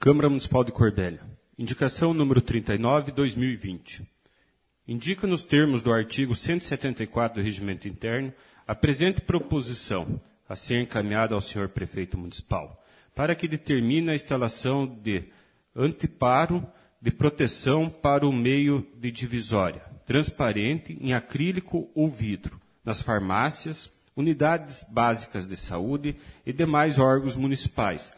Câmara Municipal de Corbélia. Indicação número 39/2020. Indica nos termos do artigo 174 do Regimento Interno a presente proposição a ser encaminhada ao senhor Prefeito Municipal, para que determine a instalação de anteparo de proteção para o meio de divisória, transparente em acrílico ou vidro, nas farmácias, unidades básicas de saúde e demais órgãos municipais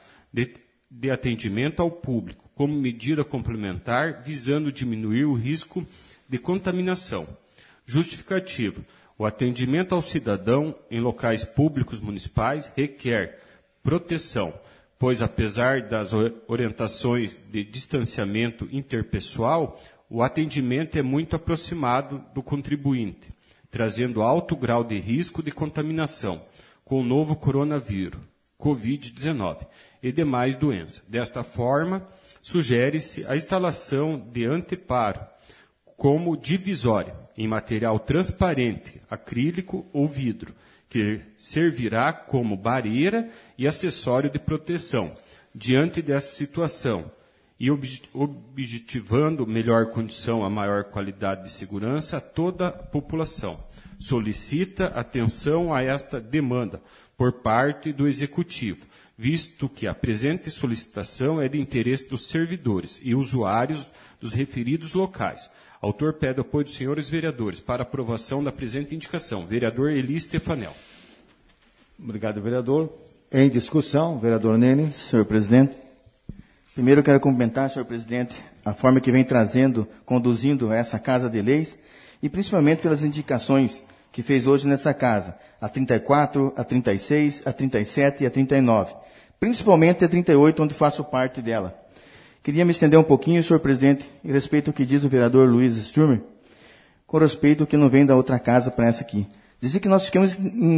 de atendimento ao público, como medida complementar visando diminuir o risco de contaminação. Justificativa: o atendimento ao cidadão em locais públicos municipais requer proteção, pois, apesar das orientações de distanciamento interpessoal, o atendimento é muito aproximado do contribuinte, trazendo alto grau de risco de contaminação com o novo coronavírus, Covid-19, e demais doenças. Desta forma, sugere-se a instalação de anteparo como divisória, em material transparente, acrílico ou vidro, que servirá como barreira e acessório de proteção diante dessa situação e objetivando melhor condição a maior qualidade de segurança a toda a população. Solicita atenção a esta demanda por parte do Executivo, visto que a presente solicitação é de interesse dos servidores e usuários dos referidos locais. Autor pede apoio dos senhores vereadores para aprovação da presente indicação. Vereador Eli Stefanel. Obrigado, vereador. Em discussão, vereador Nene. Senhor presidente. Primeiro eu quero cumprimentar, senhor presidente, a forma que vem conduzindo essa Casa de Leis e principalmente pelas indicações que fez hoje nessa casa, a 34, a 36, a 37 e a 39. Principalmente a 38, onde faço parte dela. Queria me estender um pouquinho, senhor presidente, em respeito ao que diz o vereador Luiz Sturmer, com respeito ao que não vem da outra casa para essa aqui. Dizer que nós ficamos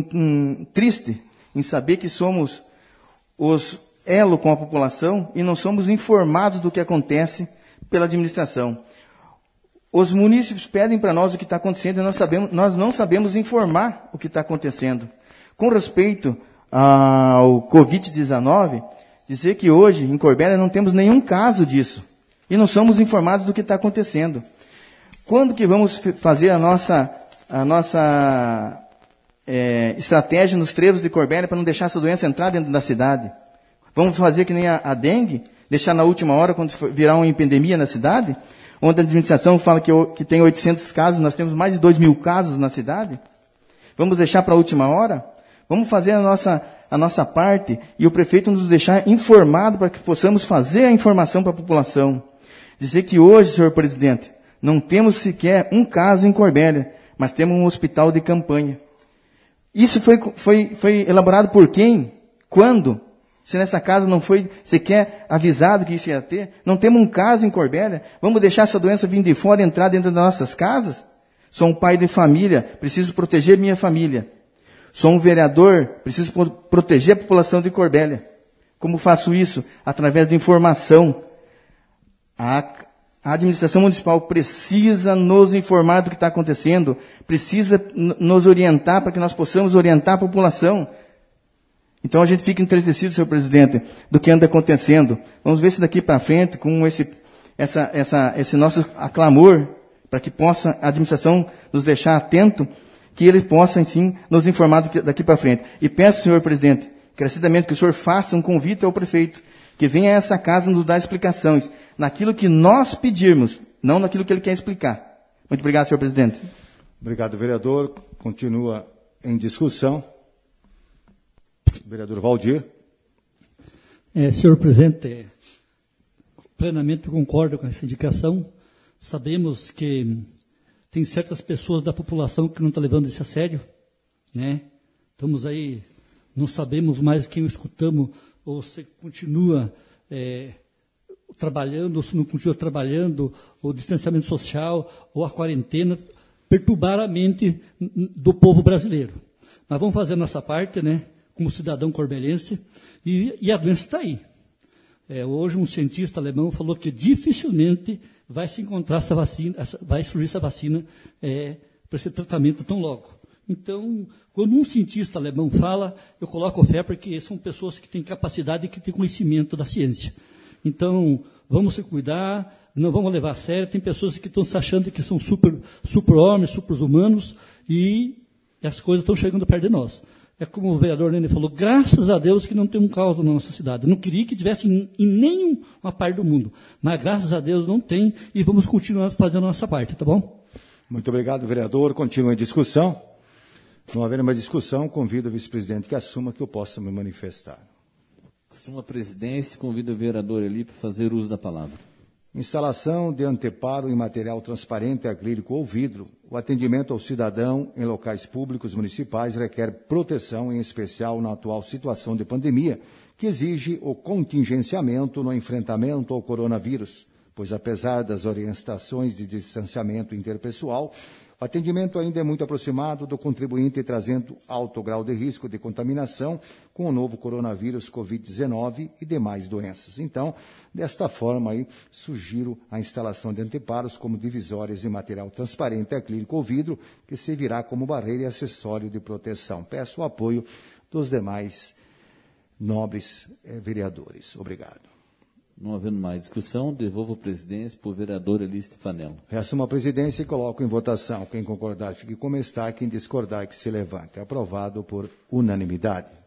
tristes em saber que somos os elo com a população e não somos informados do que acontece pela administração. Os munícipes pedem para nós o que está acontecendo e nós não sabemos informar o que está acontecendo. Com respeito ao Covid-19, dizer que hoje, em Corbélia, não temos nenhum caso disso. E não somos informados do que está acontecendo. Quando que vamos fazer a nossa estratégia nos trevos de Corbélia para não deixar essa doença entrar dentro da cidade? Vamos fazer que nem a dengue, deixar na última hora, quando virar uma epidemia na cidade, onde a administração fala que tem 800 casos, nós temos mais de 2.000 casos na cidade? Vamos deixar para a última hora? Vamos fazer a nossa parte e o prefeito nos deixar informado para que possamos fazer a informação para a população. Dizer que hoje, senhor presidente, não temos sequer um caso em Corbélia, mas temos um hospital de campanha. Isso foi elaborado por quem? Quando? Se nessa casa não foi sequer avisado que isso ia ter, não temos um caso em Corbélia, vamos deixar essa doença vir de fora e entrar dentro das nossas casas? Sou um pai de família, preciso proteger minha família. Sou um vereador, preciso proteger a população de Corbélia. Como faço isso? Através de informação. A administração municipal precisa nos informar do que está acontecendo, precisa nos orientar para que nós possamos orientar a população. Então a gente fica entristecido, senhor presidente, do que anda acontecendo. Vamos ver se daqui para frente, com esse nosso aclamor, para que possa a administração nos deixar atento, que ele possa, sim, nos informar daqui para frente. E peço, senhor presidente, encarecidamente que o senhor faça um convite ao prefeito, que venha a essa casa nos dar explicações, naquilo que nós pedirmos, não naquilo que ele quer explicar. Muito obrigado, senhor presidente. Obrigado, vereador. Continua em discussão. Vereador Valdir. Senhor presidente, plenamente concordo com essa indicação. Sabemos que tem certas pessoas da população que não estão levando isso a sério, né? Estamos aí, não sabemos mais quem escutamos, ou se continua trabalhando, ou se não continua trabalhando, ou o distanciamento social, ou a quarentena, perturbar a mente do povo brasileiro. Mas vamos fazer a nossa parte, né? Como cidadão corbelense, e a doença está aí. Hoje um cientista alemão falou que dificilmente vai se encontrar essa vacina, vai surgir essa vacina para esse tratamento tão logo. Então, quando um cientista alemão fala, eu coloco fé porque são pessoas que têm capacidade e que têm conhecimento da ciência. Então, vamos se cuidar, não vamos levar a sério. Tem pessoas que estão se achando que são super-homens, super-humanos, e as coisas estão chegando perto de nós. É como o vereador Nenê falou, graças a Deus que não tem um caos na nossa cidade. Eu não queria que tivesse em nenhuma parte do mundo, mas graças a Deus não tem, e vamos continuar fazendo a nossa parte, tá bom? Muito obrigado, vereador. Continua a discussão. Não havendo mais discussão, convido o vice-presidente que assuma que eu possa me manifestar. Assumo a presidência e convido o vereador Eli para fazer uso da palavra. Instalação de anteparo em material transparente, acrílico ou vidro. O atendimento ao cidadão em locais públicos municipais requer proteção, em especial na atual situação de pandemia, que exige o contingenciamento no enfrentamento ao coronavírus, pois apesar das orientações de distanciamento interpessoal, o atendimento ainda é muito aproximado do contribuinte, trazendo alto grau de risco de contaminação com o novo coronavírus Covid-19 e demais doenças. Então, desta forma, aí, sugiro a instalação de anteparos como divisórias em material transparente, acrílico ou vidro, que servirá como barreira e acessório de proteção. Peço o apoio dos demais nobres vereadores. Obrigado. Não havendo mais discussão, devolvo a presidência para o vereador Eli Stefanello. Reassumo a presidência e coloco em votação. Quem concordar, fique como está. Quem discordar, que se levante. Aprovado por unanimidade.